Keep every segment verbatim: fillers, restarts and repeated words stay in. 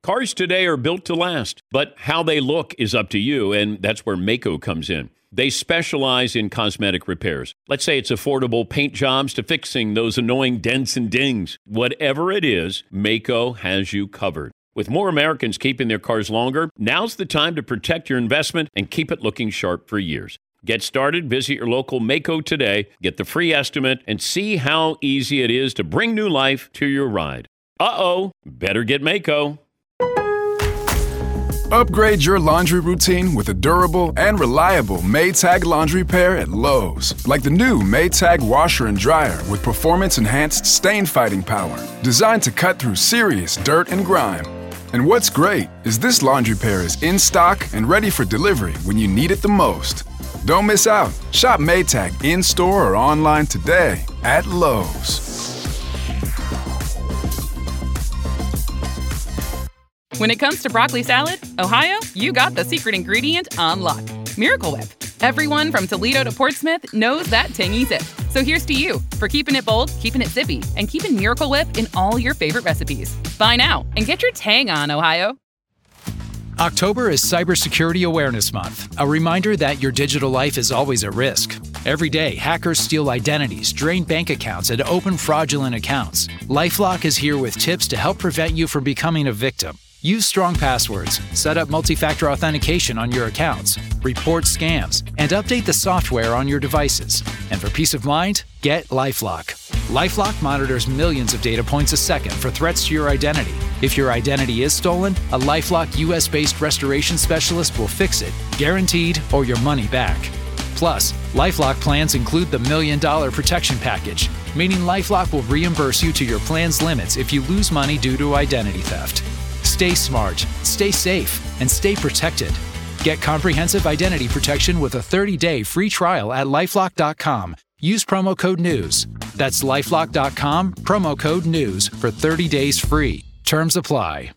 Cars today are built to last, but how they look is up to you, and that's where Maaco comes in. They specialize in cosmetic repairs. Let's say it's affordable paint jobs to fixing those annoying dents and dings. Whatever it is, Maaco has you covered. With more Americans keeping their cars longer, now's the time to protect your investment and keep it looking sharp for years. Get started, visit your local Maaco today, get the free estimate, and see how easy it is to bring new life to your ride. Uh-oh, better get Maaco. Upgrade your laundry routine with a durable and reliable Maytag laundry pair at Lowe's. Like the new Maytag washer and dryer with performance-enhanced stain-fighting power, designed to cut through serious dirt and grime. And what's great is this laundry pair is in stock and ready for delivery when you need it the most. Don't miss out. Shop Maytag in-store or online today at Lowe's. When it comes to broccoli salad, Ohio, you got the secret ingredient on lock. Miracle Whip. Everyone from Toledo to Portsmouth knows that tangy zip. So here's to you for keeping it bold, keeping it zippy, and keeping Miracle Whip in all your favorite recipes. Buy now and get your tang on, Ohio. October is Cybersecurity Awareness Month, a reminder that your digital life is always at risk. Every day, hackers steal identities, drain bank accounts, and open fraudulent accounts. LifeLock is here with tips to help prevent you from becoming a victim. Use strong passwords, set up multi-factor authentication on your accounts, report scams, and update the software on your devices. And for peace of mind, get LifeLock. LifeLock monitors millions of data points a second for threats to your identity. If your identity is stolen, a LifeLock U S-based restoration specialist will fix it, guaranteed, or your money back. Plus, LifeLock plans include the Million Dollar Protection Package, meaning LifeLock will reimburse you to your plan's limits if you lose money due to identity theft. Stay smart, stay safe, and stay protected. Get comprehensive identity protection with a thirty-day free trial at LifeLock dot com. Use promo code NEWS. That's LifeLock dot com, promo code NEWS for thirty days free. Terms apply.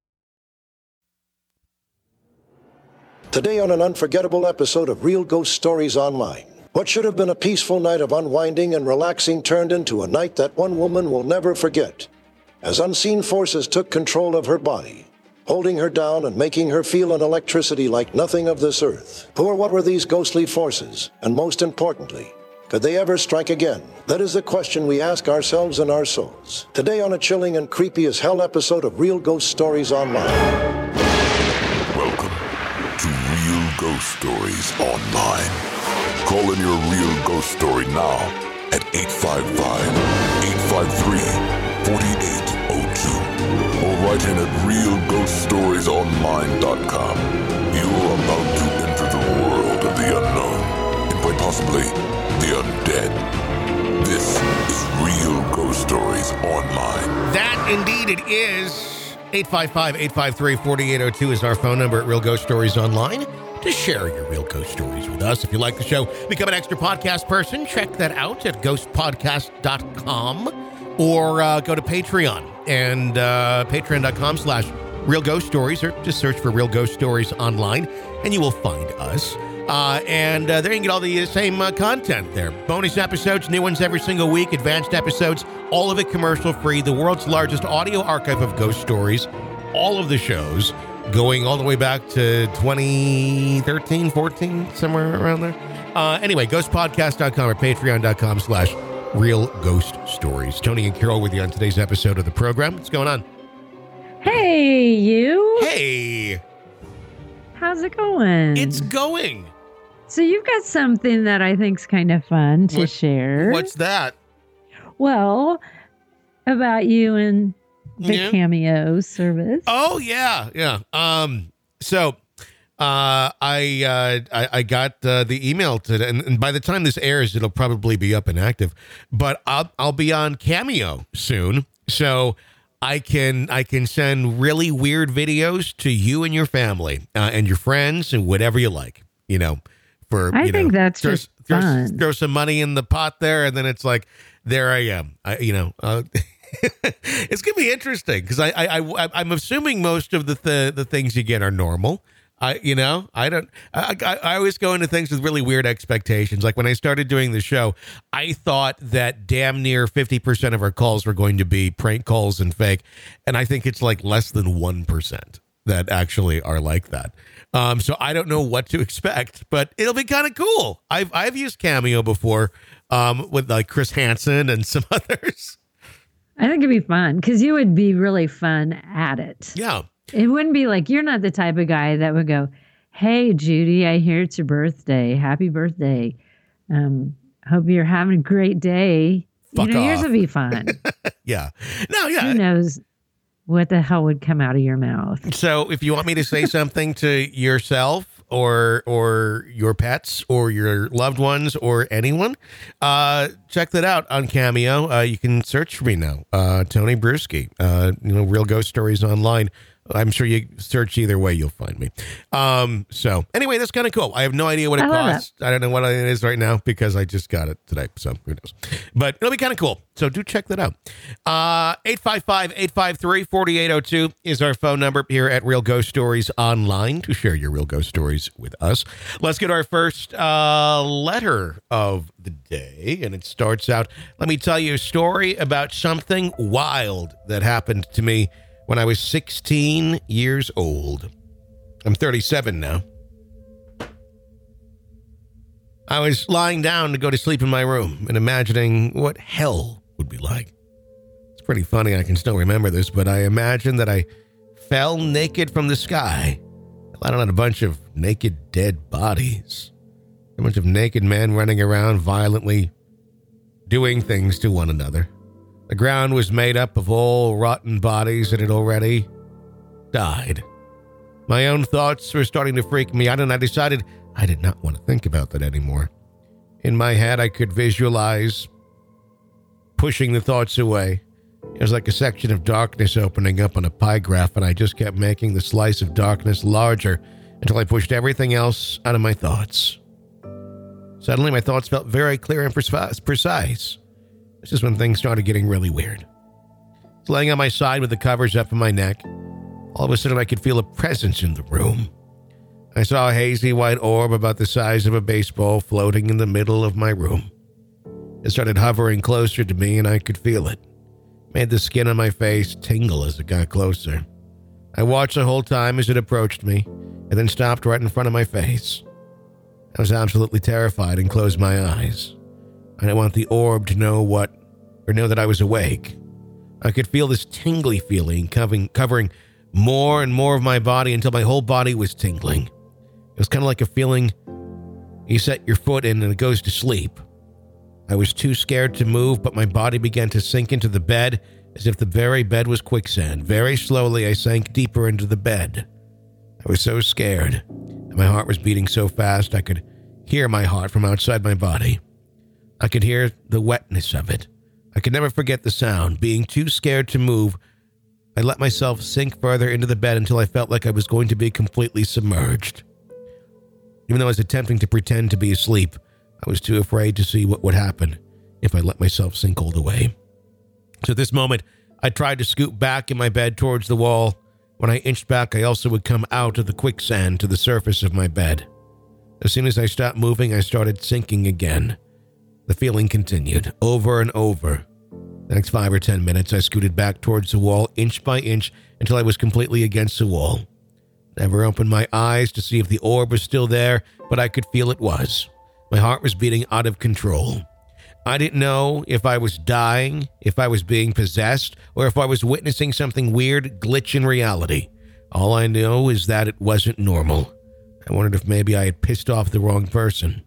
Today on an unforgettable episode of Real Ghost Stories Online. What should have been a peaceful night of unwinding and relaxing turned into a night that one woman will never forget, as unseen forces took control of her body, holding her down and making her feel an electricity like nothing of this earth. Who or what were these ghostly forces? And most importantly, could they ever strike again? That is the question we ask ourselves and our souls. Today on a chilling and creepy as hell episode of Real Ghost Stories Online. Welcome to Real Ghost Stories Online. Call in your real ghost story now at eight five five, eight five three, four eight zero two or write in at real ghost stories online dot com. You are about to enter the world of the unknown and quite possibly the undead. This is Real Ghost Stories Online. That indeed it is. eight five five, eight five three, four eight zero two is our phone number at Real Ghost Stories Online to share your real ghost stories with us. If you like the show, become an extra podcast person. Check that out at ghost podcast dot com or uh, go to Patreon and uh, patreon dot com slash Real Ghost Stories, or just search for Real Ghost Stories Online and you will find us. Uh, and uh, there you can get all the same uh, content there. Bonus episodes, new ones every single week, advanced episodes, all of it commercial free, the world's largest audio archive of ghost stories, all of the shows going all the way back to twenty thirteen, fourteen, somewhere around there. Uh, anyway, ghost podcast dot com or patreon dot com slash Real Ghost Stories. Tony and Carol with you on today's episode of the program. What's going on? Hey, you. Hey. How's it going? It's going. So you've got something that I think's kind of fun to what, share. What's that? Well, about you and the yeah. Cameo service. Oh, yeah. Yeah. Um. So uh, I, uh, I I got uh, the email today, and, and by the time this airs, it'll probably be up and active. But I'll I'll be on Cameo soon, so I can I can send really weird videos to you and your family uh, and your friends and whatever you like. You know, for I you think know, that's throw, just throw, fun. Throw some money in the pot there, and then it's like, there I am. I, you know. Uh, It's gonna be interesting because I, I I I'm assuming most of the th- the things you get are normal, I, you know, I don't, I, I, I always go into things with really weird expectations. Like when I started doing the show, I thought that damn near fifty percent of our calls were going to be prank calls and fake. And I think it's like less than one percent that actually are like that. Um, so I don't know what to expect, but it'll be kind of cool. I've, I've used Cameo before, um, with like Chris Hansen and some others. I think it'd be fun because you would be really fun at it. Yeah. It wouldn't be like, you're not the type of guy that would go, hey, Judy, I hear it's your birthday. Happy birthday. Um, hope you're having a great day. Fuck you know, off. yours would be fun. Yeah. No, yeah. Who knows what the hell would come out of your mouth? So if you want me to say something to yourself or or your pets or your loved ones or anyone, uh, check that out on Cameo. Uh, you can search for me now, uh, Tony Bruschi, uh, you know, Real Ghost Stories Online. I'm sure you search either way, you'll find me. Um, so anyway, that's kind of cool. I have no idea what it I love costs. I don't know what it is right now because I just got it today. So who knows? But it'll be kind of cool. So do check that out. Uh, eight five five, eight five three, four eight zero two is our phone number here at Real Ghost Stories Online to share your real ghost stories with us. Let's get our first uh, letter of the day. And it starts out, let me tell you a story about something wild that happened to me when I was sixteen years old. I'm thirty-seven now. I was lying down to go to sleep in my room and imagining what hell would be like. It's pretty funny, I can still remember this, but I imagined that I fell naked from the sky, landed on a bunch of naked dead bodies. A bunch of naked men running around violently doing things to one another. The ground was made up of all rotten bodies that had already died. My own thoughts were starting to freak me out, and I decided I did not want to think about that anymore. In my head, I could visualize pushing the thoughts away. It was like a section of darkness opening up on a pie graph, and I just kept making the slice of darkness larger until I pushed everything else out of my thoughts. Suddenly, my thoughts felt very clear and precise. This is when things started getting really weird. I was laying on my side with the covers up on my neck. All of a sudden, I could feel a presence in the room. I saw a hazy white orb about the size of a baseball floating in the middle of my room. It started hovering closer to me, and I could feel it. It made the skin on my face tingle as it got closer. I watched the whole time as it approached me, and then stopped right in front of my face. I was absolutely terrified and closed my eyes. I didn't want the orb to know what, or know that I was awake. I could feel this tingly feeling covering, covering more and more of my body until my whole body was tingling. It was kind of like a feeling you set your foot in and it goes to sleep. I was too scared to move, but my body began to sink into the bed as if the very bed was quicksand. Very slowly, I sank deeper into the bed. I was so scared, and my heart was beating so fast I could hear my heart from outside my body. I could hear the wetness of it. I could never forget the sound. Being too scared to move, I let myself sink further into the bed until I felt like I was going to be completely submerged. Even though I was attempting to pretend to be asleep, I was too afraid to see what would happen if I let myself sink all the way. So at this moment, I tried to scoot back in my bed towards the wall. When I inched back, I also would come out of the quicksand to the surface of my bed. As soon as I stopped moving, I started sinking again. The feeling continued, over and over. The next five or ten minutes, I scooted back towards the wall, inch by inch, until I was completely against the wall. Never opened my eyes to see if the orb was still there, but I could feel it was. My heart was beating out of control. I didn't know if I was dying, if I was being possessed, or if I was witnessing something weird glitch in reality. All I know is that it wasn't normal. I wondered if maybe I had pissed off the wrong person.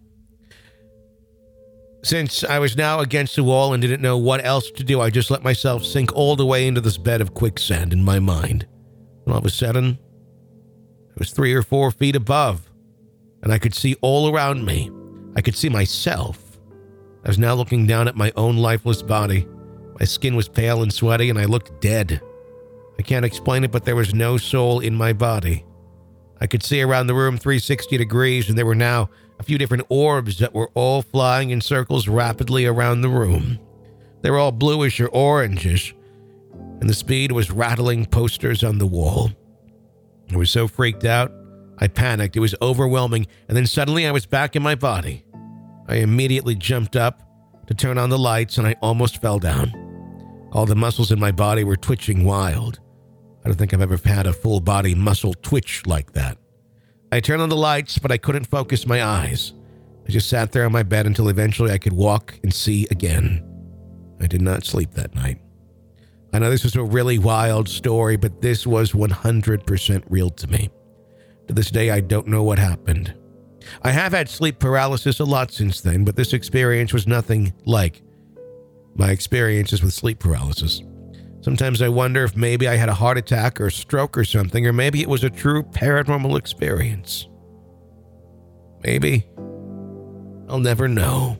Since I was now against the wall and didn't know what else to do, I just let myself sink all the way into this bed of quicksand in my mind. And all of a sudden, I was three or four feet above, and I could see all around me. I could see myself. I was now looking down at my own lifeless body. My skin was pale and sweaty, and I looked dead. I can't explain it, but there was no soul in my body. I could see around the room three hundred sixty degrees, and there were now a few different orbs that were all flying in circles rapidly around the room. They were all bluish or orangish, and the speed was rattling posters on the wall. I was so freaked out, I panicked. It was overwhelming. And then suddenly I was back in my body. I immediately jumped up to turn on the lights and I almost fell down. All the muscles in my body were twitching wild. I don't think I've ever had a full body muscle twitch like that. I turned on the lights, but I couldn't focus my eyes. I just sat there on my bed until eventually I could walk and see again. I did not sleep that night. I know this is a really wild story, but this was one hundred percent real to me. To this day, I don't know what happened. I have had sleep paralysis a lot since then, but this experience was nothing like my experiences with sleep paralysis. Sometimes I wonder if maybe I had a heart attack or a stroke or something, or maybe it was a true paranormal experience. Maybe. I'll never know.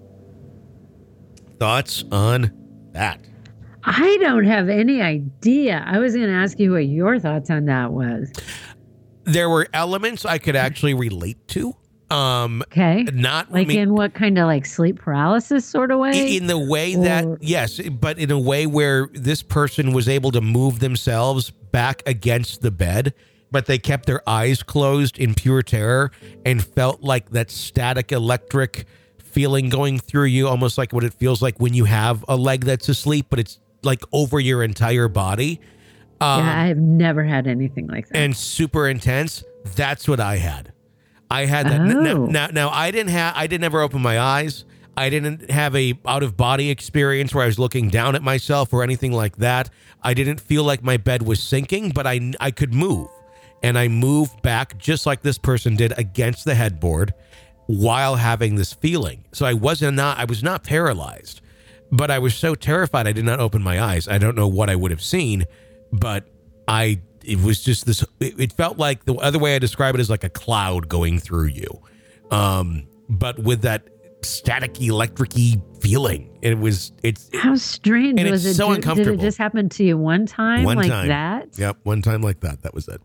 Thoughts on that? I don't have any idea. I was going to ask you what your thoughts on that was. There were elements I could actually relate to. Um, okay. Not like I mean, in what kind of like sleep paralysis sort of way? In the way that, or, yes, but in a way where this person was able to move themselves back against the bed, but they kept their eyes closed in pure terror and felt like that static electric feeling going through you, almost like what it feels like when you have a leg that's asleep, but it's like over your entire body. Um, yeah, I've never had anything like that. And super intense. That's what I had. I had that. Oh. Now, now, now, I didn't have. I didn't ever open my eyes. I didn't have a out of body experience where I was looking down at myself or anything like that. I didn't feel like my bed was sinking, but I I could move, and I moved back just like this person did against the headboard while having this feeling. So I wasn't not. I was not paralyzed, but I was so terrified I did not open my eyes. I don't know what I would have seen, but I. It was just this, it, it felt like the other way I describe it is like a cloud going through you. Um, but with that static electric-y feeling. It was, it's. How strange and was it's it? so did, uncomfortable. Did it just happen to you one time One like time. that? Yep. One time like that. That was it.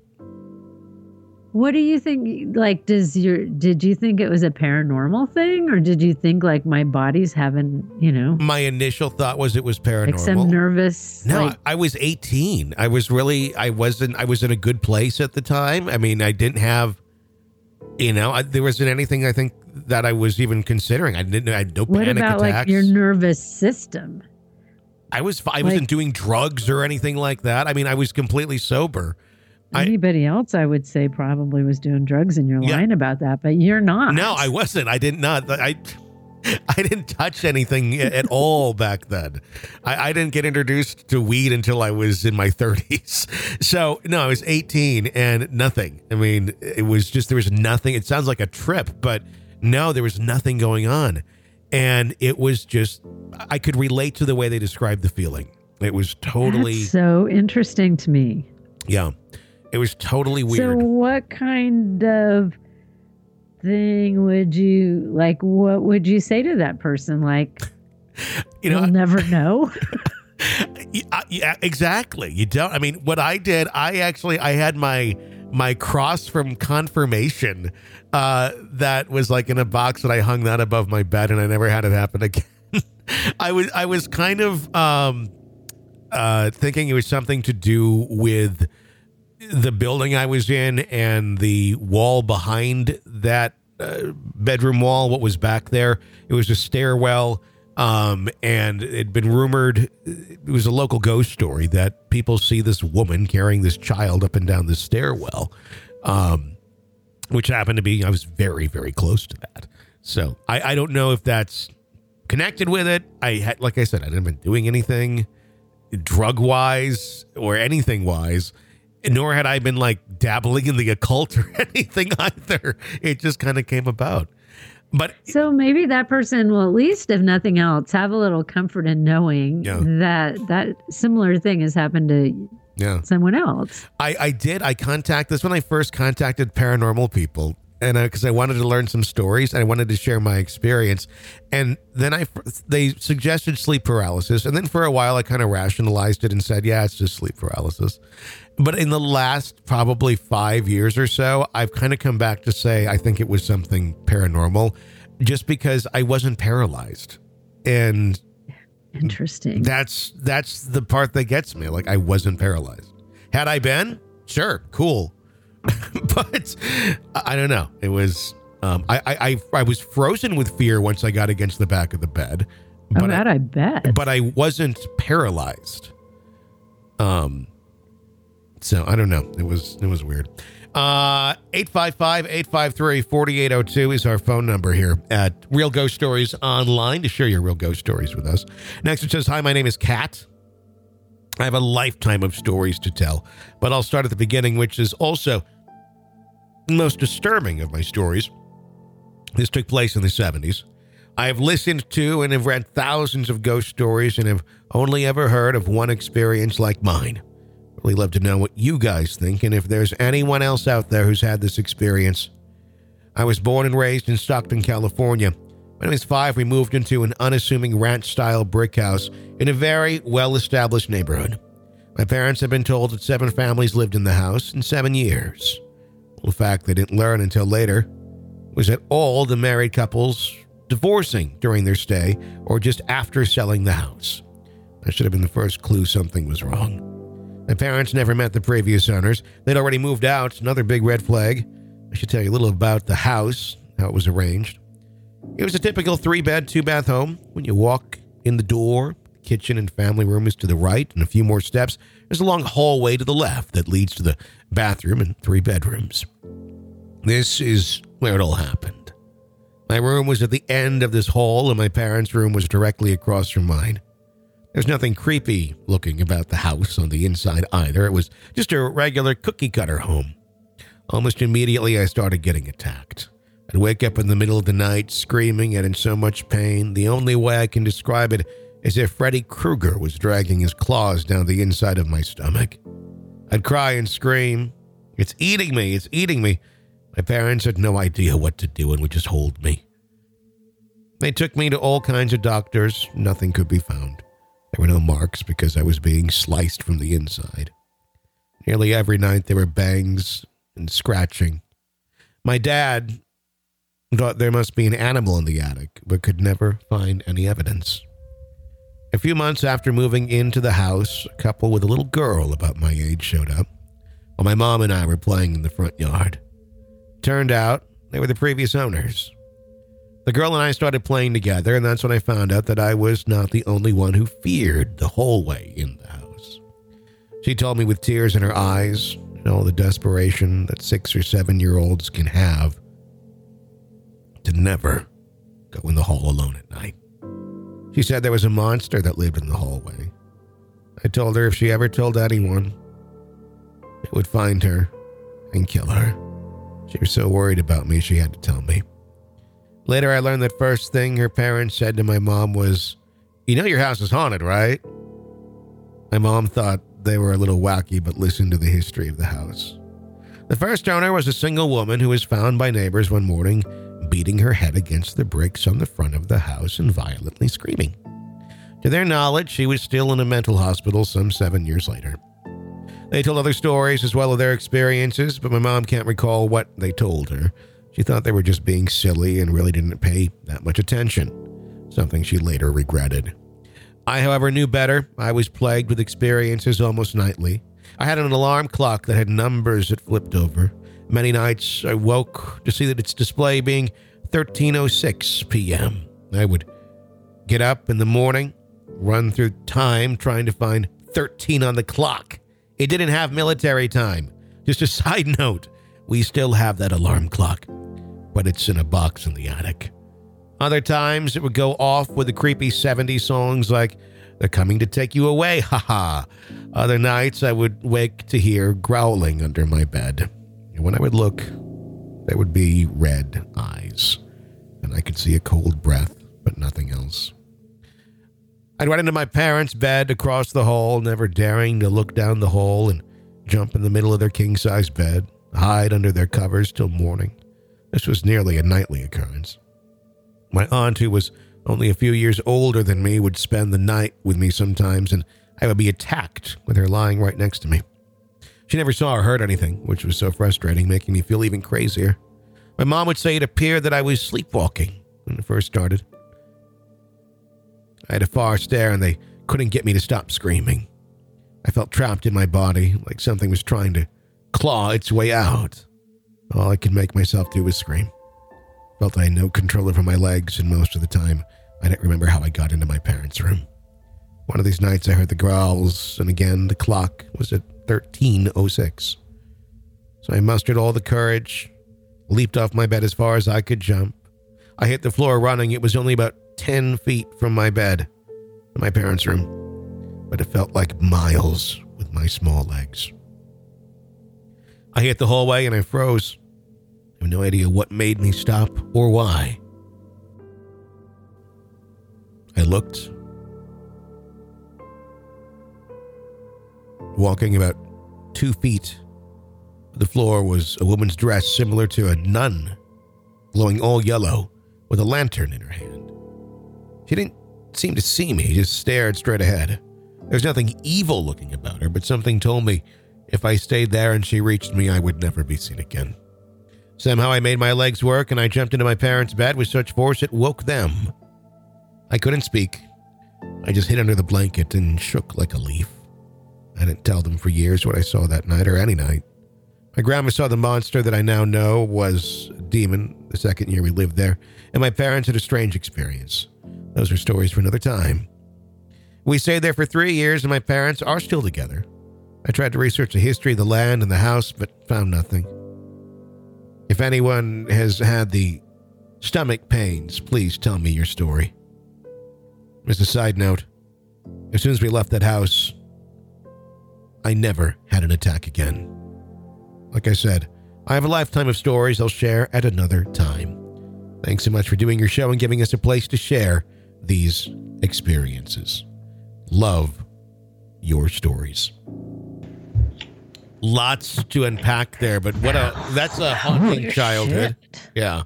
What do you think? Like, does your, did you think it was a paranormal thing, or did you think like my body's having, you know? My initial thought was it was paranormal. Like some nervous. No, like, I was eighteen. I was really, I wasn't, I was in a good place at the time. I mean, I didn't have, you know, I, there wasn't anything I think that I was even considering. I didn't, I had no what panic about attacks. like your nervous system? I was, I like, wasn't doing drugs or anything like that. I mean, I was completely sober. Anybody I, else, I would say, probably was doing drugs, and you're yeah. lying about that, but you're not. No, I wasn't. I did not. I, I didn't touch anything at all back then. I, I didn't get introduced to weed until I was in my thirties. So no, I was eighteen and nothing. I mean, it was just, there was nothing. It sounds like a trip, but no, there was nothing going on. And it was just, I could relate to the way they described the feeling. It was totally. That's so interesting to me. Yeah. It was totally weird. So what kind of thing would you, like, what would you say to that person? Like, you know, you'll never know. yeah, yeah, exactly. You don't, I mean, what I did, I actually, I had my, my cross from confirmation uh, that was like in a box, and I hung that above my bed, and I never had it happen again. I was, I was kind of um, uh, thinking it was something to do with the building I was in and the wall behind that uh, bedroom wall, what was back there. It was a stairwell, um, and it'd been rumored, it was a local ghost story, that people see this woman carrying this child up and down the stairwell, um, which happened to be, I was very, very close to that. So I, I don't know if that's connected with it. I had, like I said, I hadn't been doing anything drug-wise or anything-wise. Nor had I been like dabbling in the occult or anything either. It just kind of came about. But so maybe that person will, at least if nothing else, have a little comfort in knowing yeah. that that similar thing has happened to yeah. someone else. I, I did. I contacted, this when I first contacted paranormal people, and because I, I wanted to learn some stories and I wanted to share my experience. And then I they suggested sleep paralysis. And then for a while I kind of rationalized it and said, yeah, it's just sleep paralysis. But in the last probably five years or so, I've kind of come back to say I think it was something paranormal, just because I wasn't paralyzed. And interesting. That's that's the part that gets me. Like, I wasn't paralyzed. Had I been, sure, cool. But I don't know. It was, um, I, I, I, I was frozen with fear once I got against the back of the bed. But oh, that I, I bet. But I wasn't paralyzed. Um, so I don't know. It was, it was weird. Uh, eight five five, eight five three, four eight zero two is our phone number here at Real Ghost Stories Online to share your real ghost stories with us. Next it says, hi, my name is Kat. I have a lifetime of stories to tell, but I'll start at the beginning, which is also the most disturbing of my stories. This took place in the seventies. I have listened to and have read thousands of ghost stories and have only ever heard of one experience like mine. Really love to know what you guys think and if there's anyone else out there who's had this experience. I was born and raised in Stockton, California. When I was five, we moved into an unassuming ranch-style brick house in a very well-established neighborhood. My parents had been told that seven families lived in the house in seven years. The fact they didn't learn until later was that all the married couples divorcing during their stay or just after selling the house. That should have been the first clue something was wrong. My parents never met the previous owners. They'd already moved out, another big red flag. I should tell you a little about the house, how it was arranged. It was a typical three-bed, two-bath home. When you walk in the door, the kitchen and family room is to the right, and a few more steps, there's a long hallway to the left that leads to the bathroom and three bedrooms. This is where it all happened. My room was at the end of this hall, and my parents' room was directly across from mine. There's nothing creepy looking about the house on the inside either. It was just a regular cookie-cutter home. Almost immediately, I started getting attacked. I'd wake up in the middle of the night screaming and in so much pain. The only way I can describe it is if Freddy Krueger was dragging his claws down the inside of my stomach. I'd cry and scream, "It's eating me, it's eating me." My parents had no idea what to do and would just hold me. They took me to all kinds of doctors. Nothing could be found. There were no marks because I was being sliced from the inside. Nearly every night there were bangs and scratching. My dad thought there must be an animal in the attic, but could never find any evidence. A few months after moving into the house, a couple with a little girl about my age showed up, while my mom and I were playing in the front yard. Turned out they were the previous owners. The girl and I started playing together, and that's when I found out that I was not the only one who feared the hallway in the house. She told me with tears in her eyes and all the desperation that six or seven-year-olds can have to never go in the hall alone at night. She said there was a monster that lived in the hallway. I told her if she ever told anyone, it would find her and kill her. She was so worried about me, she had to tell me. Later, I learned that first thing her parents said to my mom was, "You know your house is haunted, right?" My mom thought they were a little wacky, but listened to the history of the house. The first owner was a single woman who was found by neighbors one morning beating her head against the bricks on the front of the house and violently screaming. To their knowledge, she was still in a mental hospital some seven years later. They told other stories as well as their experiences, but my mom can't recall what they told her. She thought they were just being silly and really didn't pay that much attention, something she later regretted. I, however, knew better. I was plagued with experiences almost nightly. I had an alarm clock that had numbers that flipped over. Many nights I woke to see that its display being thirteen oh six p.m. I would get up in the morning, run through time trying to find thirteen on the clock. It didn't have military time. Just a side note, we still have that alarm clock, but it's in a box in the attic. Other times it would go off with the creepy seventies songs like "They're Coming to Take You Away, haha." Other nights I would wake to hear growling under my bed. And when I would look, there would be red eyes, and I could see a cold breath, but nothing else. I'd run into my parents' bed across the hall, never daring to look down the hall, and jump in the middle of their king-size bed, hide under their covers till morning. This was nearly a nightly occurrence. My aunt, who was only a few years older than me, would spend the night with me sometimes, and I would be attacked with her lying right next to me. She never saw or heard anything, which was so frustrating, making me feel even crazier. My mom would say it appeared that I was sleepwalking when it first started. I had a far stare, and they couldn't get me to stop screaming. I felt trapped in my body, like something was trying to claw its way out. All I could make myself do was scream. Felt I had no control over my legs, and most of the time, I didn't remember how I got into my parents' room. One of these nights, I heard the growls, and again, the clock was at thirteen oh six. So I mustered all the courage, leaped off my bed as far as I could jump. I hit the floor running. It was only about ten feet from my bed to my parents' room, but it felt like miles with my small legs. I hit the hallway and I froze. I have no idea what made me stop or why. I looked. Walking about two feet, the floor was a woman's dress similar to a nun, glowing all yellow with a lantern in her hand. She didn't seem to see me, just stared straight ahead. There's nothing evil looking about her, but something told me if I stayed there and she reached me, I would never be seen again. Somehow I made my legs work and I jumped into my parents' bed with such force it woke them. I couldn't speak. I just hid under the blanket and shook like a leaf. I didn't tell them for years what I saw that night or any night. My grandma saw the monster that I now know was a demon the second year we lived there, and my parents had a strange experience. Those are stories for another time. We stayed there for three years and my parents are still together. I tried to research the history of the land and the house, but found nothing. If anyone has had the stomach pains, please tell me your story. As a side note, as soon as we left that house, I never had an attack again. Like I said, I have a lifetime of stories I'll share at another time. Thanks so much for doing your show and giving us a place to share these experiences. Love your stories. Lots to unpack there, but what a that's a haunting oh, childhood. Shit. Yeah.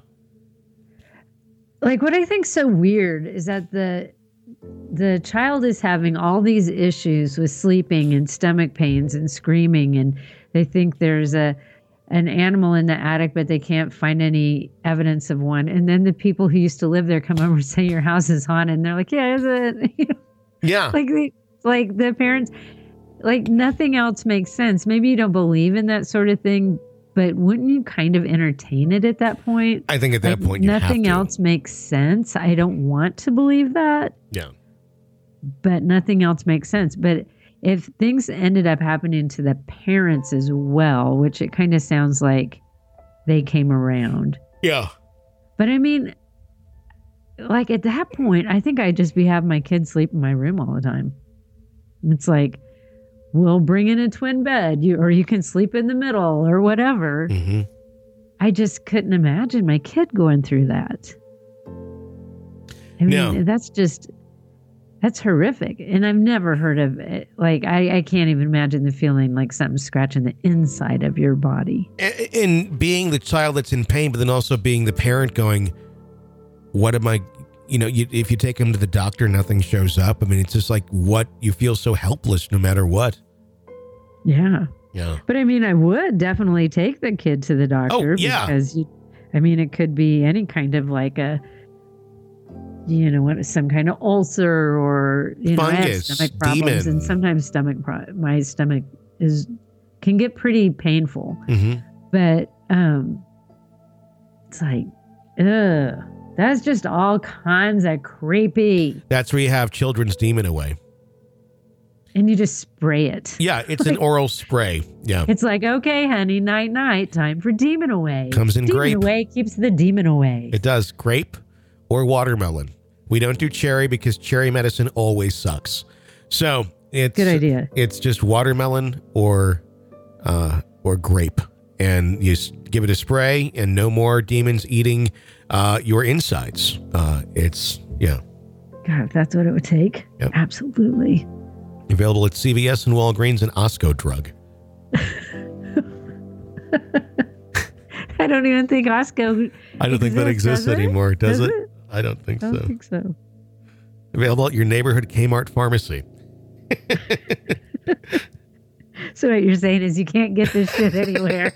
Like what I think's so weird is that the the child is having all these issues with sleeping and stomach pains and screaming, and they think there's a an animal in the attic, but they can't find any evidence of one. And then the people who used to live there come over and say your house is haunted, and they're like, "Yeah, is it?" Yeah. Like they, like the parents. Like nothing else makes sense. Maybe you don't believe in that sort of thing, but wouldn't you kind of entertain it at that point? I think at that like point, you nothing have to. else makes sense. I don't want to believe that. Yeah. But nothing else makes sense. But if things ended up happening to the parents as well, which it kind of sounds like they came around. Yeah. But I mean, like at that point, I think I'd just be having my kids sleep in my room all the time. It's like, we'll bring in a twin bed, you or you can sleep in the middle or whatever. Mm-hmm. I just couldn't imagine my kid going through that. I mean, no. that's just, that's horrific. And I've never heard of it. Like, I, I can't even imagine the feeling like something scratching the inside of your body. And, and being the child that's in pain, but then also being the parent going, what am I, you know, you, if you take him to the doctor, nothing shows up. I mean, it's just like what you feel so helpless no matter what. Yeah. Yeah. But I mean, I would definitely take the kid to the doctor. Oh, yeah. Because you, I mean, it could be any kind of like a, you know, what some kind of ulcer or, you know, I have fungus, stomach problems, demon. and sometimes stomach, pro- my stomach is, can get pretty painful. Mm-hmm. But um, it's like, ugh, that's just all kinds of creepy. That's where you have children's demon away. And you just spray it. Yeah, it's an oral spray. Yeah. It's like, okay, honey, night, night, time for demon away. Comes in demon grape. away keeps the demon away. It does. Grape or watermelon. We don't do cherry because cherry medicine always sucks. So it's good idea. It's just watermelon or uh, or grape, and you s- give it a spray, and no more demons eating uh, your insides. Uh, it's yeah. God, if that's what it would take. Yep. Absolutely. Available at C V S and Walgreens and Osco Drug. I don't even think Osco. I don't think that exists does it? anymore. Does, Does it? it? I don't think I don't so. think so. Available at your neighborhood Kmart pharmacy. So what you're saying is you can't get this shit anywhere.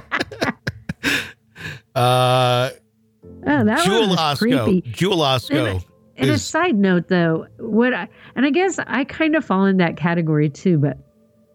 uh, oh, that Jewel one was Osco. creepy. Jewel Osco. And, and a is, side note, though, what I, and I guess I kind of fall in that category too, but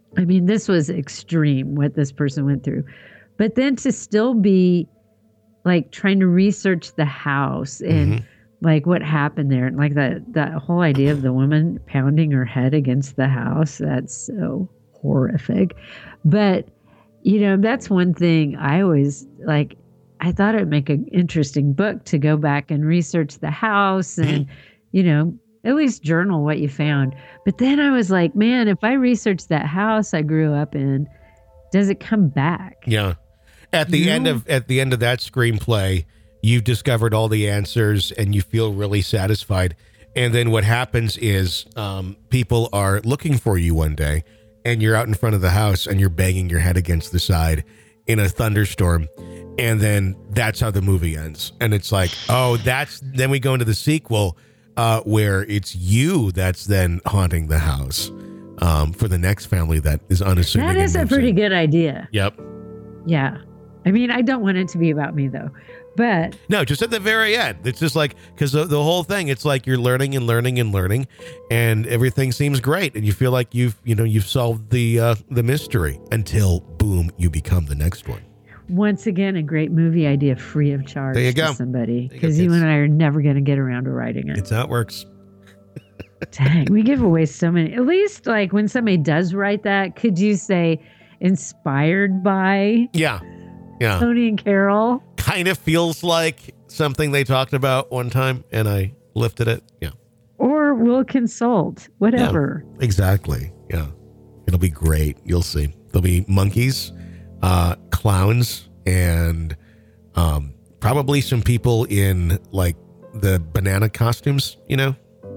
I mean, this was extreme what this person went through. But then to still be like trying to research the house and mm-hmm. like what happened there. And like that, that whole idea of the woman pounding her head against the house. That's so horrific. But, you know, that's one thing I always like, I thought it'd make an interesting book to go back and research the house and, you know, at least journal what you found. But then I was like, man, if I research that house I grew up in, does it come back? Yeah. At the You end know? of at the end of that screenplay, you've discovered all the answers and you feel really satisfied. And then what happens is um, people are looking for you one day and you're out in front of the house and you're banging your head against the side in a thunderstorm. And then that's how the movie ends. And it's like, oh, that's then we go into the sequel uh, where it's you that's then haunting the house um, for the next family that is unassuming. That is and a moves pretty in. good idea. Yep. Yeah. I mean, I don't want it to be about me though, but No, just at the very end. It's just like, because the, the whole thing, it's like you're learning and learning and learning and everything seems great. And you feel like you've, you know, you've solved the, uh, the mystery until boom, you become the next one. once again, a great movie idea free of charge There you to go. somebody, There you go, because you kids. and I are never going to get around to writing it. It's how it works. Dang, we give away so many. At least like when somebody does write that, could you say inspired by Yeah. Yeah. Tony and Carol? Kind of feels like something they talked about one time and I lifted it. Yeah. Or we'll consult, whatever. Yeah, exactly. Yeah. It'll be great. You'll see. There'll be monkeys, uh, clowns, and um, probably some people in like the banana costumes, you know?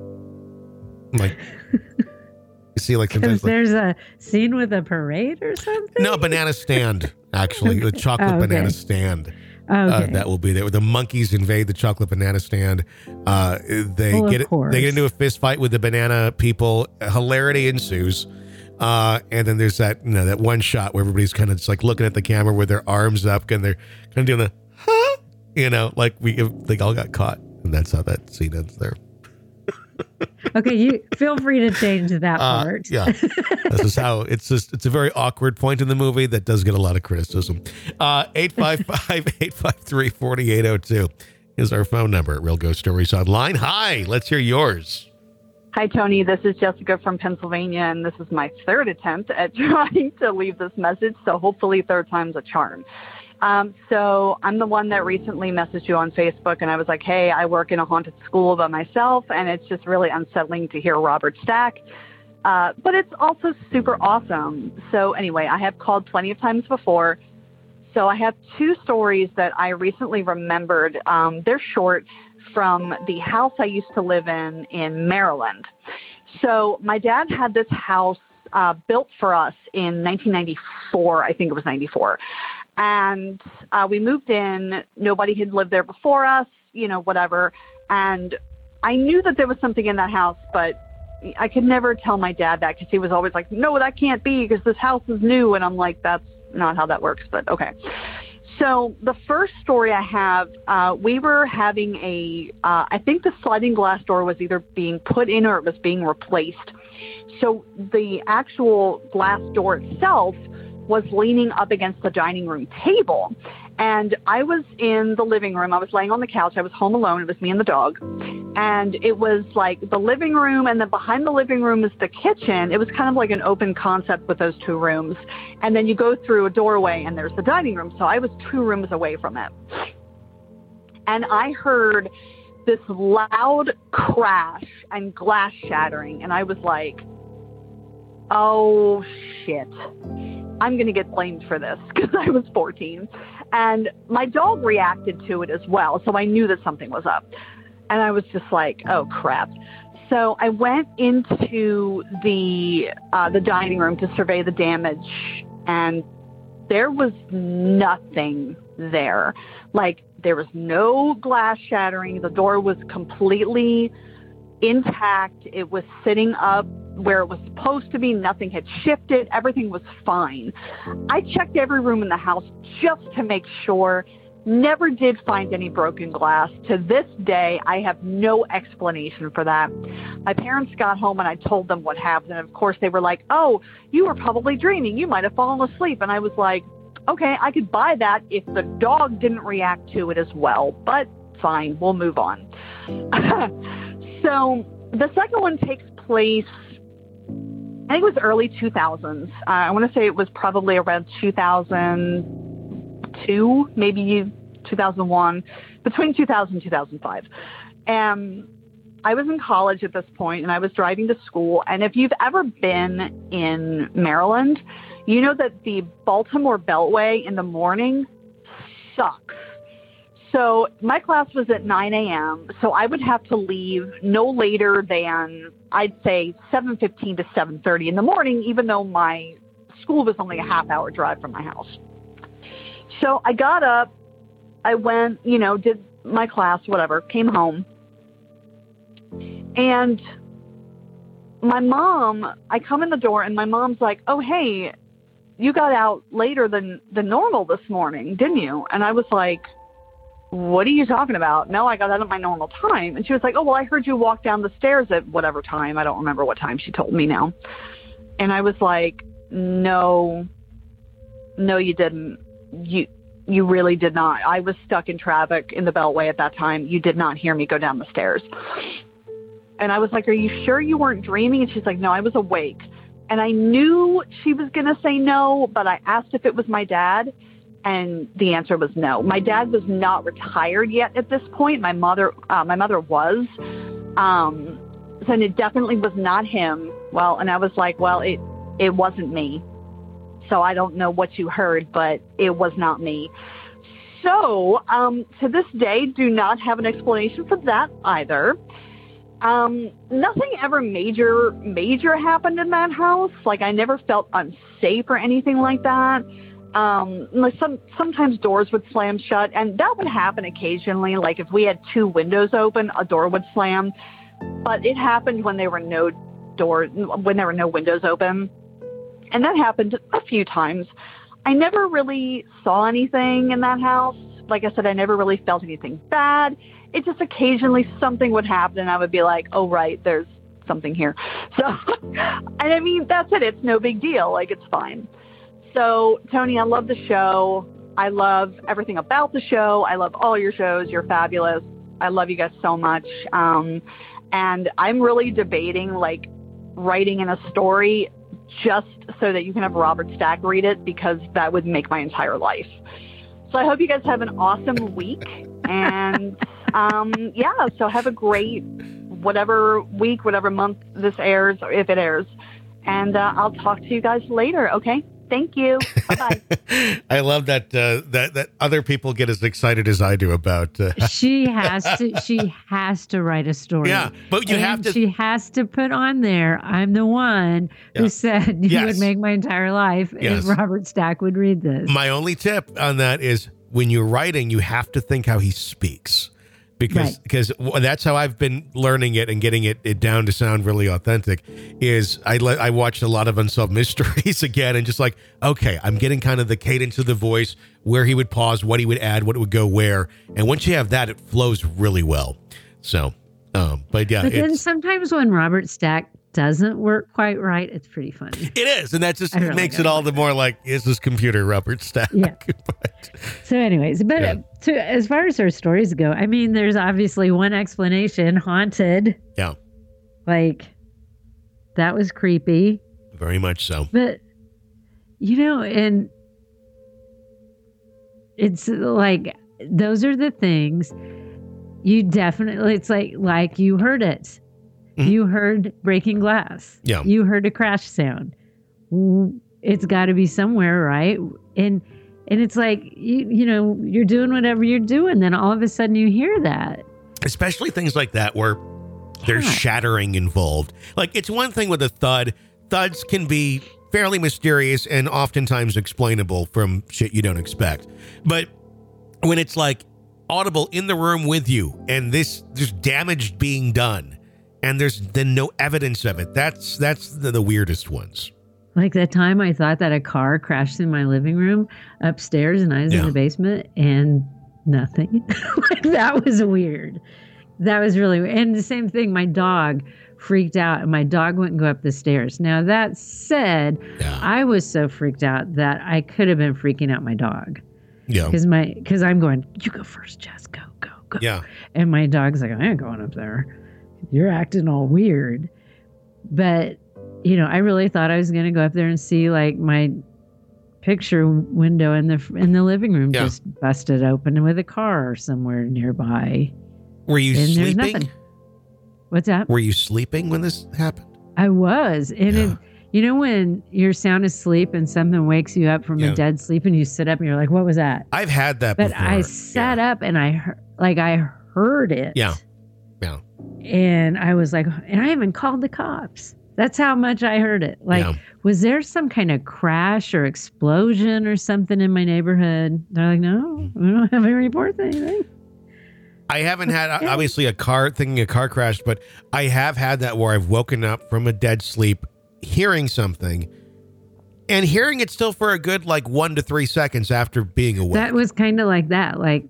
Like, you see, like Because sometimes. Like, there's a scene with a parade or something? no, banana stand, actually. The chocolate Oh, okay. banana stand. Okay. Uh, that will be there. The monkeys invade the chocolate banana stand. Uh, they Well, of get it, course. they get into a fist fight with the banana people. Hilarity ensues. Uh, and then there's that, you know, that one shot where everybody's kind of just like looking at the camera with their arms up and they're kind of doing the, huh? You know, like we they all got caught. And that's how that scene ends there. Okay, you feel free to change that Uh, part. yeah, this is how it's just, it's a very awkward point in the movie that does get a lot of criticism. Uh, eight five five, eight five three, four eight zero two is our phone number at Real Ghost Stories Online. Hi, let's hear yours. Hi, Tony. This is Jessica from Pennsylvania, and this is my third attempt at trying to leave this message, so hopefully third time's a charm. Um, so I'm the one that recently messaged you on Facebook, and I was like, hey, I work in a haunted school by myself, and it's just really unsettling to hear Robert Stack. Uh, but it's also super awesome. So anyway, I have called plenty of times before. So I have two stories that I recently remembered. Um, they're short, from the house I used to live in in Maryland. So my dad had this house uh, built for us in nineteen ninety-four. I think it was ninety-four. And uh, we moved in. Nobody had lived there before us, you know, whatever. And I knew that there was something in that house, but I could never tell my dad that because he was always like, no, that can't be because this house is new. And I'm like, that's not how that works, but okay. So the first story I have, uh, we were having a, uh, I think the sliding glass door was either being put in or it was being replaced. So the actual glass door itself was leaning up against the dining room table. And I was in the living room. I was laying on the couch. I was home alone. It was me and the dog. And it was like the living room, and then behind the living room is the kitchen. It was kind of like an open concept with those two rooms. And then you go through a doorway and there's the dining room. So I was two rooms away from it. And I heard this loud crash and glass shattering. And I was like, oh, shit. I'm going to get blamed for this because I was fourteen. And my dog reacted to it as well. So I knew that something was up. And I was just like, oh, crap. So I went into the uh, the dining room to survey the damage. And there was nothing there. Like, there was no glass shattering. The door was completely intact. It was sitting up where it was supposed to be. Nothing had shifted. Everything was fine. I checked every room in the house just to make sure Never did find any broken glass. To this day, I have no explanation for that. My parents got home and I told them what happened. And of course, they were like, oh, you were probably dreaming. You might have fallen asleep. And I was like, okay, I could buy that if the dog didn't react to it as well. But fine, we'll move on. So the second one takes place, I think it was early two thousands. Uh, I want to say it was probably around two thousand two, maybe two thousand one, between two thousand and two thousand five. And I was in college at this point, and I was driving to school. And if you've ever been in Maryland, you know that the Baltimore Beltway in the morning sucks. So my class was at nine a.m., so I would have to leave no later than, I'd say, seven fifteen to seven thirty in the morning, even though my school was only a half-hour drive from my house. So I got up, I went, you know, did my class, whatever, came home. And my mom, I come in the door and my mom's like, oh, hey, you got out later than, than normal this morning, didn't you? And I was like, what are you talking about? No, I got out at my normal time. And she was like, oh, well, I heard you walk down the stairs at whatever time. I don't remember what time she told me now. And I was like, no, no, you didn't. You you really did not. I was stuck in traffic in the Beltway at that time. You did not hear me go down the stairs. And I was like, are you sure you weren't dreaming? And she's like, no, I was awake. And I knew she was going to say no, but I asked if it was my dad, and the answer was no. My dad was not retired yet at this point. My mother, uh, my mother was. Um, so it definitely was not him. Well, and I was like, well, it it wasn't me. So I don't know what you heard, but it was not me. So um, to this day, do not have an explanation for that either. Um, nothing ever major, major happened in that house. Like, I never felt unsafe or anything like that. Um, like some, sometimes doors would slam shut, and that would happen occasionally. Like if we had two windows open, a door would slam, but it happened when there were no doors, when there were no windows open. And that happened a few times. I never really saw anything in that house. Like I said, I never really felt anything bad. It just occasionally something would happen and I would be like, oh, right, there's something here. So, and I mean, that's it. It's no big deal. Like, it's fine. So, Tony, I love the show. I love everything about the show. I love all your shows. You're fabulous. I love you guys so much. Um, and I'm really debating, like, writing in a story just so that you can have Robert Stack read it, because that would make my entire life. So I hope you guys have an awesome week. And, um, yeah, so have a great whatever week, whatever month this airs, or if it airs. And uh, I'll talk to you guys later, okay? Thank you. Bye-bye. I love that, uh, that that other people get as excited as I do about. Uh, she has to. She has to write a story. Yeah, but you and have to. She has to put on there. I'm the one who Yeah. said you Yes. would make my entire life Yes. if Robert Stack would read this. My only tip on that is when you're writing, you have to think how he speaks. Because Right. because w- that's how I've been learning it and getting it, it down to sound really authentic. Is I le- I watched a lot of Unsolved Mysteries again, and just like, okay, I'm getting kind of the cadence of the voice, where he would pause, what he would add, what it would go where, and once you have that, it flows really well. So, um, but yeah, But then it's, sometimes when Robert Stack doesn't work quite right, it's pretty funny. it is, and that just I really makes don't it all like the more like, is this computer Robert Stack? Yeah. But- So, anyways, but Yeah. uh, to as far as our stories go, I mean, there's obviously one explanation: haunted. yeah, Like, that was creepy. very much so. But, you know, and it's like, those are the things you definitely, it's like, like you heard it. Mhm. You heard breaking glass. Yeah. You heard a crash sound. W- It's got to be somewhere, right? And, and it's like, you, you know, you're doing whatever you're doing. Then all of a sudden you hear that. Especially things like that where there's Yeah. shattering involved. Like, it's one thing with a thud. Thuds can be fairly mysterious and oftentimes explainable from shit you don't expect. But when it's like audible in the room with you and this there's damage being done and there's then no evidence of it, that's that's the, the weirdest ones. Like that time I thought that a car crashed in my living room upstairs and I was Yeah. in the basement, and nothing. Like, that was weird. That was really weird. And the same thing, my dog freaked out and my dog wouldn't go up the stairs. Now, that said, yeah. I was so freaked out that I could have been freaking out my dog. Yeah. Because my because I'm going, you go first, Jess. Go, go, go. Yeah. And my dog's like, I ain't going up there. You're acting all weird. But, you know, I really thought I was going to go up there and see like my picture window in the in the living room yeah. just busted open with a car somewhere nearby. Were you and sleeping? What's that? Were you sleeping when this happened? I was. And yeah. it, you know when you're sound asleep and something wakes you up from yeah. a dead sleep and you sit up and you're like, what was that? I've had that but before. I sat yeah. up and I heard, like I heard it. Yeah. Yeah. And I was like, and I even called the cops. That's how much I heard it. Like, yeah. was there some kind of crash or explosion or something in my neighborhood? They're like, no, we don't have any reports of anything. I haven't had, obviously, a car, thinking a car crash, but I have had that where I've woken up from a dead sleep, hearing something, and hearing it still for a good, like, one to three seconds after being awake. That was kind of like that. Like,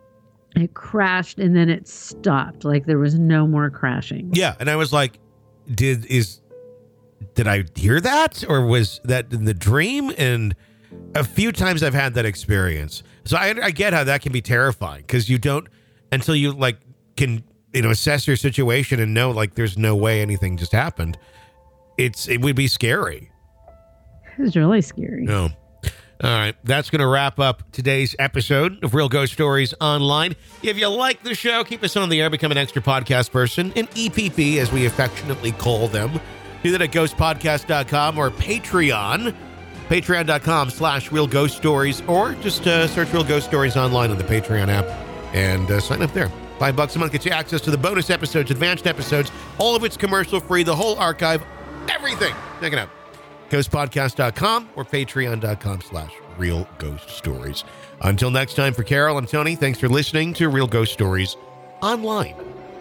it crashed and then it stopped. Like, there was no more crashing. Yeah, and I was like, did, is... Did I hear that, or was that in the dream? And a few times I've had that experience. So I, I get how that can be terrifying because you don't, until you like can, you know, assess your situation and know like there's no way anything just happened. It's, it would be scary. It was really scary. No. All right. That's going to wrap up today's episode of Real Ghost Stories Online. If you like the show, keep us on the air, become an extra podcast person, an E P P as we affectionately call them. Do that at ghost podcast dot com or Patreon, patreon.com slash Real Ghost Stories, or just uh, search Real Ghost Stories Online on the Patreon app and uh, sign up there. Five bucks a month gets you access to the bonus episodes, advanced episodes, all of it's commercial free, the whole archive, everything. Check it out. ghost podcast dot com or patreon.com slash Real Ghost Stories. Until next time, for Carol, I'm Tony. Thanks for listening to Real Ghost Stories Online.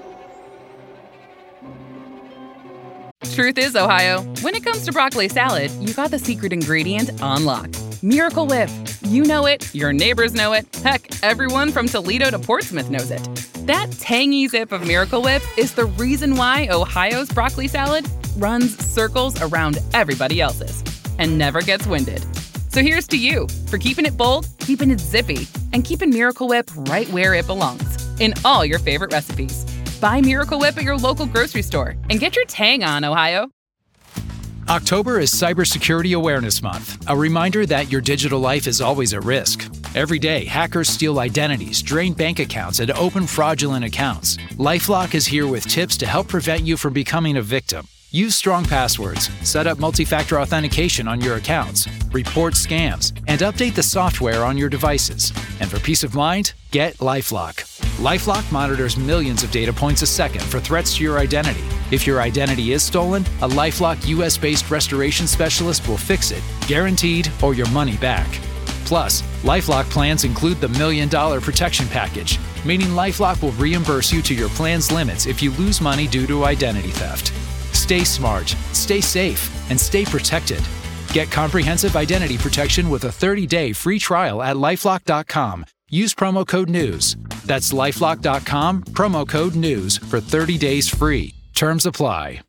Truth is, Ohio, when it comes to broccoli salad, you got the secret ingredient on lock. Miracle Whip. You know it, your neighbors know it, heck, everyone from Toledo to Portsmouth knows it. That tangy zip of Miracle Whip is the reason why Ohio's broccoli salad runs circles around everybody else's and never gets winded. So here's to you for keeping it bold, keeping it zippy, and keeping Miracle Whip right where it belongs, in all your favorite recipes. Buy Miracle Whip at your local grocery store and get your tang on, Ohio. October is Cybersecurity Awareness Month, a reminder that your digital life is always at risk. Every day, hackers steal identities, drain bank accounts, and open fraudulent accounts. LifeLock is here with tips to help prevent you from becoming a victim. Use strong passwords, set up multi-factor authentication on your accounts, report scams, and update the software on your devices. And for peace of mind, get LifeLock. LifeLock monitors millions of data points a second for threats to your identity. If your identity is stolen, a LifeLock U S-based restoration specialist will fix it, guaranteed, or your money back. Plus, LifeLock plans include the Million Dollar Protection Package, meaning LifeLock will reimburse you to your plan's limits if you lose money due to identity theft. Stay smart, stay safe, and stay protected. Get comprehensive identity protection with a thirty-day free trial at lifelock dot com. Use promo code NEWS. That's lifelock dot com, promo code NEWS for thirty days free. Terms apply.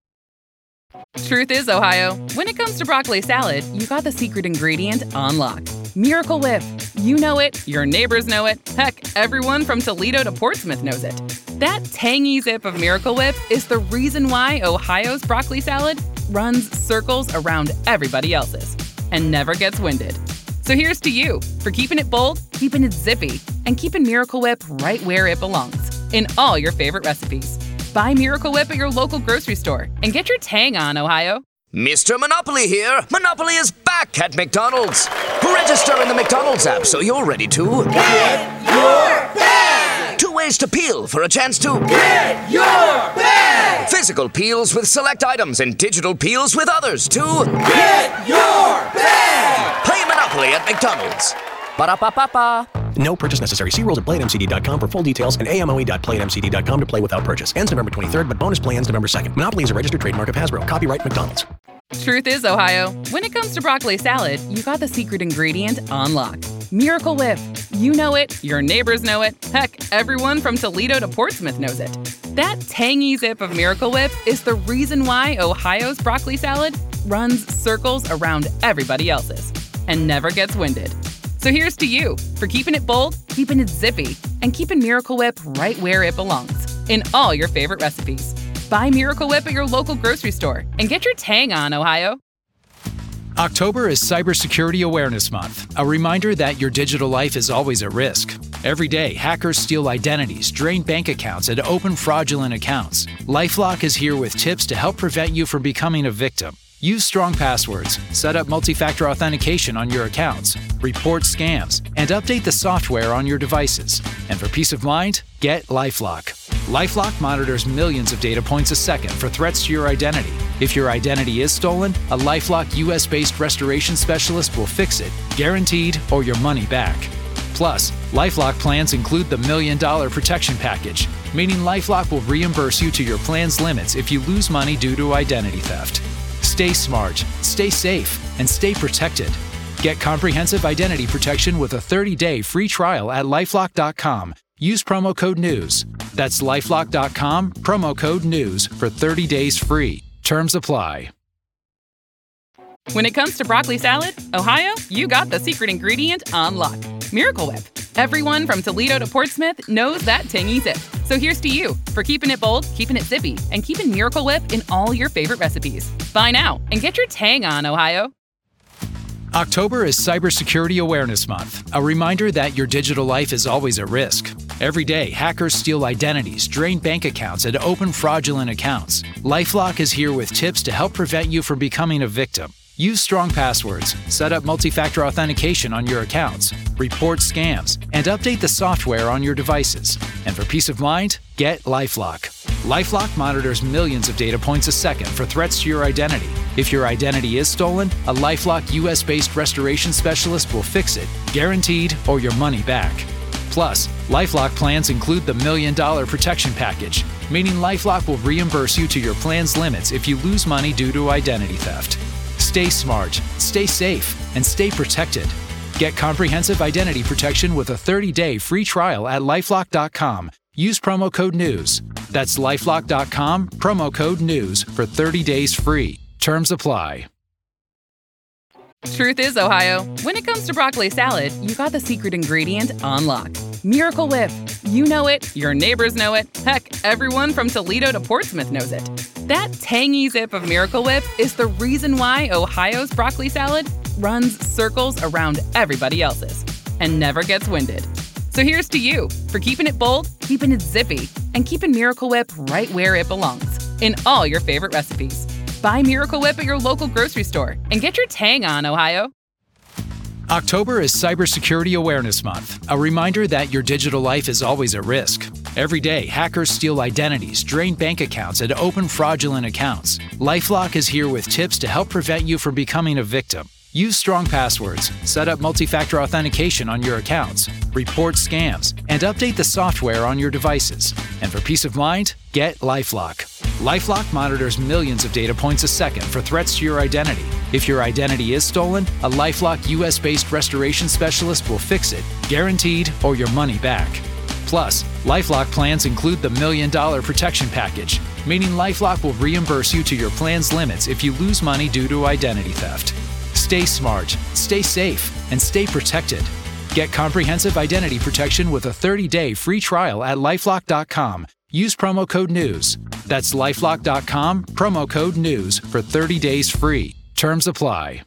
Truth is, Ohio, when it comes to broccoli salad, you got the secret ingredient on lock. Miracle Whip. You know it, your neighbors know it, heck, everyone from Toledo to Portsmouth knows it. That tangy zip of Miracle Whip is the reason why Ohio's broccoli salad runs circles around everybody else's and never gets winded. So here's to you for keeping it bold, keeping it zippy, and keeping Miracle Whip right where it belongs, in all your favorite recipes. Buy Miracle Whip at your local grocery store and get your tang on, Ohio. Mister Monopoly here. Monopoly is back at McDonald's. Register in the McDonald's app so you're ready to get your bag. Two ways to peel for a chance to get your bag. Physical peels with select items and digital peels with others to get your bag. Play Monopoly at McDonald's. Ba-da-ba-ba-ba. No purchase necessary. See rules at play at m c d dot com for full details and a m o e dot play at m c d dot com to play without purchase. Ends November twenty-third, but bonus play ends November second. Monopoly is a registered trademark of Hasbro. Copyright McDonald's. Truth is, Ohio, when it comes to broccoli salad, you got the secret ingredient on lock. Miracle Whip. You know it, your neighbors know it, heck, everyone from Toledo to Portsmouth knows it. That tangy zip of Miracle Whip is the reason why Ohio's broccoli salad runs circles around everybody else's and never gets winded. So here's to you for keeping it bold, keeping it zippy, and keeping Miracle Whip right where it belongs, in all your favorite recipes. Buy Miracle Whip at your local grocery store and get your tang on, Ohio. October is Cybersecurity Awareness Month, a reminder that your digital life is always at risk. Every day, hackers steal identities, drain bank accounts, and open fraudulent accounts. LifeLock is here with tips to help prevent you from becoming a victim. Use strong passwords, set up multi-factor authentication on your accounts, report scams, and update the software on your devices. And for peace of mind, get LifeLock. LifeLock monitors millions of data points a second for threats to your identity. If your identity is stolen, a LifeLock U S-based restoration specialist will fix it, guaranteed, or your money back. Plus, LifeLock plans include the Million Dollar Protection Package, meaning LifeLock will reimburse you to your plan's limits if you lose money due to identity theft. Stay smart, stay safe, and stay protected. Get comprehensive identity protection with a thirty-day free trial at lifelock dot com. Use promo code NEWS. That's lifelock dot com, promo code NEWS for thirty days free. Terms apply. When it comes to broccoli salad, Ohio, you got the secret ingredient on lock. Miracle Whip. Everyone from Toledo to Portsmouth knows that tangy zip. So here's to you for keeping it bold, keeping it zippy, and keeping Miracle Whip in all your favorite recipes. Buy now and get your tang on, Ohio. October is Cybersecurity Awareness Month, a reminder that your digital life is always at risk. Every day, hackers steal identities, drain bank accounts, and open fraudulent accounts. LifeLock is here with tips to help prevent you from becoming a victim. Use strong passwords, set up multi-factor authentication on your accounts, report scams, and update the software on your devices. And for peace of mind, get LifeLock. LifeLock monitors millions of data points a second for threats to your identity. If your identity is stolen, a LifeLock U S-based restoration specialist will fix it, guaranteed, or your money back. Plus, LifeLock plans include the Million Dollar Protection Package, meaning LifeLock will reimburse you to your plan's limits if you lose money due to identity theft. Stay smart, stay safe, and stay protected. Get comprehensive identity protection with a thirty-day free trial at lifelock dot com. Use promo code NEWS. That's lifelock dot com, promo code NEWS for thirty days free. Terms apply. Truth is, Ohio, when it comes to broccoli salad, you got the secret ingredient on lock. Miracle Whip. You know it, your neighbors know it, heck, everyone from Toledo to Portsmouth knows it. That tangy zip of Miracle Whip is the reason why Ohio's broccoli salad runs circles around everybody else's and never gets winded. So here's to you for keeping it bold, keeping it zippy, and keeping Miracle Whip right where it belongs, in all your favorite recipes. Buy Miracle Whip at your local grocery store and get your tang on, Ohio. October is Cybersecurity Awareness Month, a reminder that your digital life is always at risk. Every day, hackers steal identities, drain bank accounts, and open fraudulent accounts. LifeLock is here with tips to help prevent you from becoming a victim. Use strong passwords, set up multi-factor authentication on your accounts, report scams, and update the software on your devices. And for peace of mind, get LifeLock. LifeLock monitors millions of data points a second for threats to your identity. If your identity is stolen, a LifeLock U S-based restoration specialist will fix it, guaranteed, or your money back. Plus, LifeLock plans include the Million Dollar Protection Package, meaning LifeLock will reimburse you to your plan's limits if you lose money due to identity theft. Stay smart, stay safe, and stay protected. Get comprehensive identity protection with a thirty-day free trial at lifelock dot com. Use promo code NEWS. That's lifelock dot com, promo code NEWS for thirty days free. Terms apply.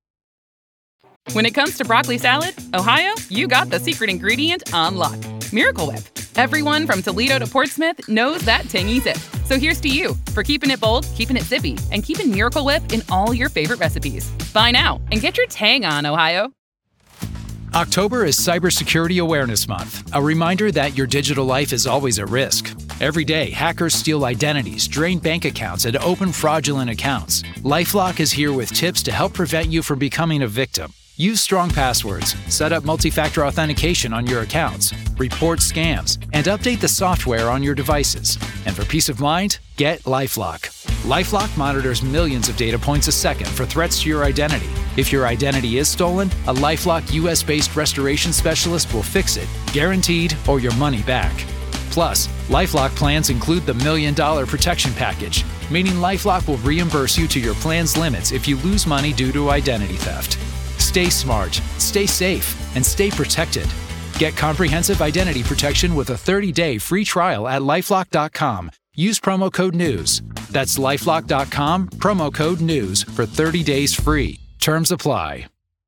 When it comes to broccoli salad, Ohio, you got the secret ingredient on lock. Miracle Whip. Everyone from Toledo to Portsmouth knows that tangy zip. So here's to you for keeping it bold, keeping it zippy, and keeping Miracle Whip in all your favorite recipes. Buy now and get your tang on, Ohio. October is Cybersecurity Awareness Month, a reminder that your digital life is always at risk. Every day, hackers steal identities, drain bank accounts, and open fraudulent accounts. LifeLock is here with tips to help prevent you from becoming a victim. Use strong passwords, set up multi-factor authentication on your accounts, report scams, and update the software on your devices. And for peace of mind, get LifeLock. LifeLock monitors millions of data points a second for threats to your identity. If your identity is stolen, a LifeLock U S-based restoration specialist will fix it, guaranteed, or your money back. Plus, LifeLock plans include the Million Dollar Protection Package, meaning LifeLock will reimburse you to your plan's limits if you lose money due to identity theft. Stay smart, stay safe, and stay protected. Get comprehensive identity protection with a thirty-day free trial at LifeLock dot com. Use promo code NEWS. That's LifeLock dot com, promo code NEWS for thirty days free. Terms apply.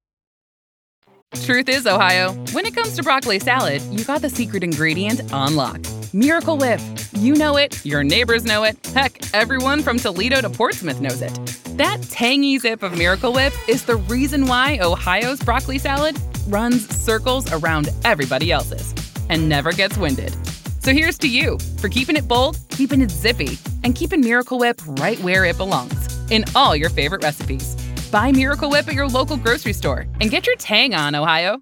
Truth is, Ohio, when it comes to broccoli salad, you got the secret ingredient on lock. Miracle Whip. You know it, your neighbors know it, heck, everyone from Toledo to Portsmouth knows it. That tangy zip of Miracle Whip is the reason why Ohio's broccoli salad runs circles around everybody else's and never gets winded. So here's to you for keeping it bold, keeping it zippy, and keeping Miracle Whip right where it belongs, in all your favorite recipes. Buy Miracle Whip at your local grocery store and get your tang on, Ohio.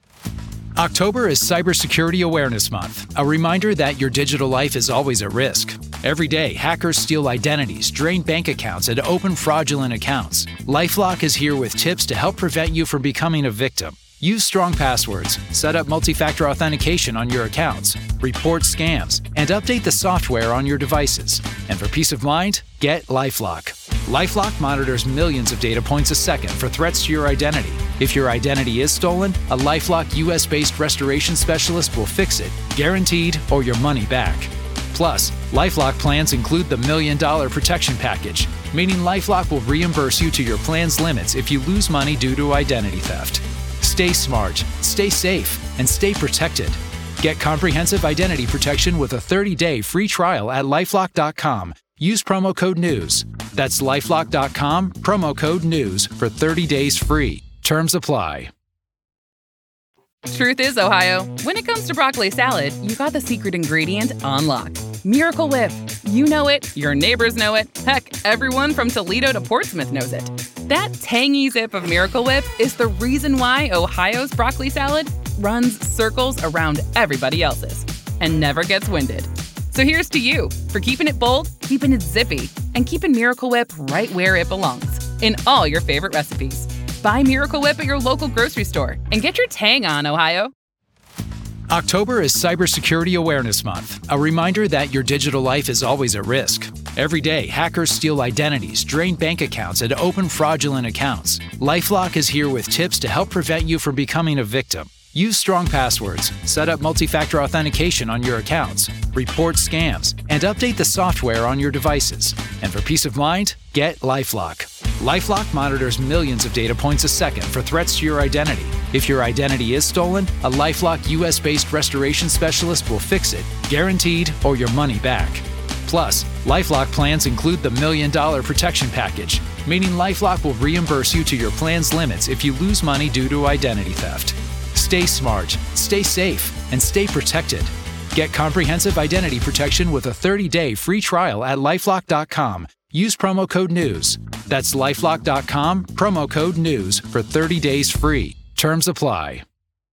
October is Cybersecurity Awareness Month, a reminder that your digital life is always at risk. Every day, hackers steal identities, drain bank accounts, and open fraudulent accounts. LifeLock is here with tips to help prevent you from becoming a victim. Use strong passwords, set up multi-factor authentication on your accounts, report scams, and update the software on your devices. And for peace of mind, get LifeLock. LifeLock monitors millions of data points a second for threats to your identity. If your identity is stolen, a LifeLock U S-based restoration specialist will fix it, guaranteed, or your money back. Plus, LifeLock plans include the Million Dollar Protection Package, meaning LifeLock will reimburse you to your plan's limits if you lose money due to identity theft. Stay smart, stay safe, and stay protected. Get comprehensive identity protection with a thirty-day free trial at LifeLock dot com. Use promo code NEWS. That's LifeLock dot com, promo code NEWS for thirty days free. Terms apply. Truth is, Ohio, when it comes to broccoli salad, you got the secret ingredient on lock. Miracle Whip. You know it, your neighbors know it, heck, everyone from Toledo to Portsmouth knows it. That tangy zip of Miracle Whip is the reason why Ohio's broccoli salad runs circles around everybody else's and never gets winded. So here's to you for keeping it bold, keeping it zippy, and keeping Miracle Whip right where it belongs, in all your favorite recipes. Buy Miracle Whip at your local grocery store and get your tang on, Ohio. October is Cybersecurity Awareness Month, a reminder that your digital life is always at risk. Every day, hackers steal identities, drain bank accounts, and open fraudulent accounts. LifeLock is here with tips to help prevent you from becoming a victim. Use strong passwords, set up multi-factor authentication on your accounts, report scams, and update the software on your devices. And for peace of mind, get LifeLock. LifeLock monitors millions of data points a second for threats to your identity. If your identity is stolen, a LifeLock U S-based restoration specialist will fix it, guaranteed, or your money back. Plus, LifeLock plans include the Million Dollar Protection Package, meaning LifeLock will reimburse you to your plan's limits if you lose money due to identity theft. Stay smart, stay safe, and stay protected. Get comprehensive identity protection with a thirty-day free trial at LifeLock dot com. Use promo code NEWS. That's LifeLock dot com, promo code NEWS for thirty days free. Terms apply.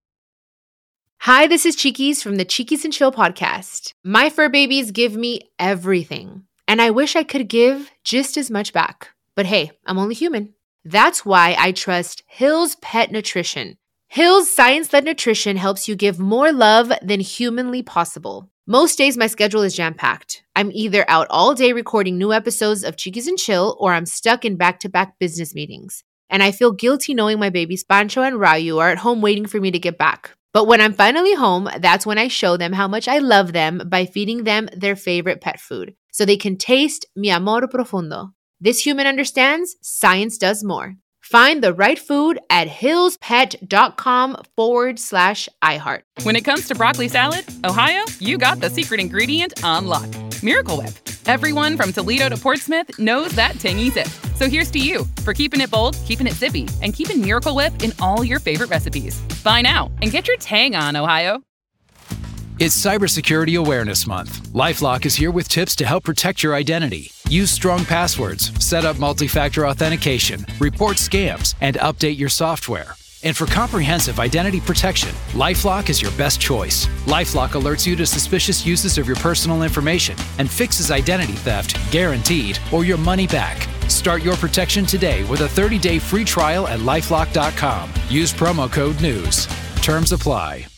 Hi, this is Cheekies from the Cheekies and Chill podcast. My fur babies give me everything, and I wish I could give just as much back. But hey, I'm only human. That's why I trust Hill's Pet Nutrition. Hill's science-led nutrition helps you give more love than humanly possible. Most days, my schedule is jam-packed. I'm either out all day recording new episodes of Cheekies and Chill, or I'm stuck in back-to-back business meetings. And I feel guilty knowing my babies Pancho and Rayu are at home waiting for me to get back. But when I'm finally home, that's when I show them how much I love them by feeding them their favorite pet food, so they can taste mi amor profundo. This human understands, science does more. Find the right food at hillspet.com forward slash iHeart. When it comes to broccoli salad, Ohio, you got the secret ingredient on lock. Miracle Whip. Everyone from Toledo to Portsmouth knows that tangy zip. So here's to you for keeping it bold, keeping it zippy, and keeping Miracle Whip in all your favorite recipes. Buy now and get your tang on, Ohio. It's Cybersecurity Awareness Month. LifeLock is here with tips to help protect your identity. Use strong passwords, set up multi-factor authentication, report scams, and update your software. And for comprehensive identity protection, LifeLock is your best choice. LifeLock alerts you to suspicious uses of your personal information and fixes identity theft, guaranteed, or your money back. Start your protection today with a thirty-day free trial at LifeLock dot com. Use promo code NEWS. Terms apply.